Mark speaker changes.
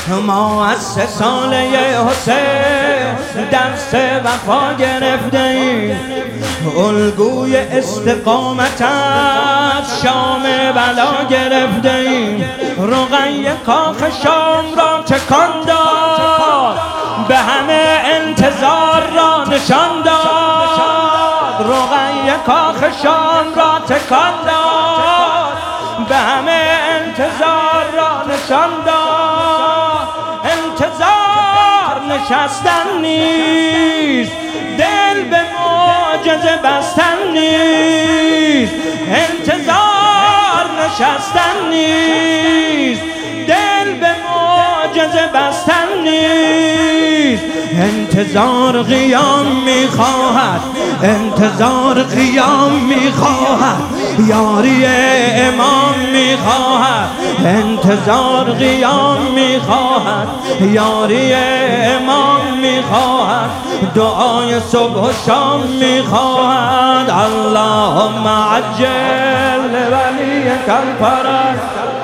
Speaker 1: ما از 3 ساله حسین درس وفا گرفته ایم، الگوی استقامت از شام بلا گرفته ایم. رقیه کاخ شام را تکان داد، به همه انتظار را نشان داد. رقیه کاخ شام را تکان داد، به همه انتظار را نشان داد. انتظار نشستن نیست، دل به معجزه بستن نیست. انتظار نشستن نیست، دل به معجزه بستن نیست. انتظار قیام میخواهد، انتظار قیام میخواهد، یاری امام میخواهد. انتظار قیام میخواهد، یاری امام میخواهد، دعای صبح و شام میخواهد. اللهم عجل ولیک الفرج.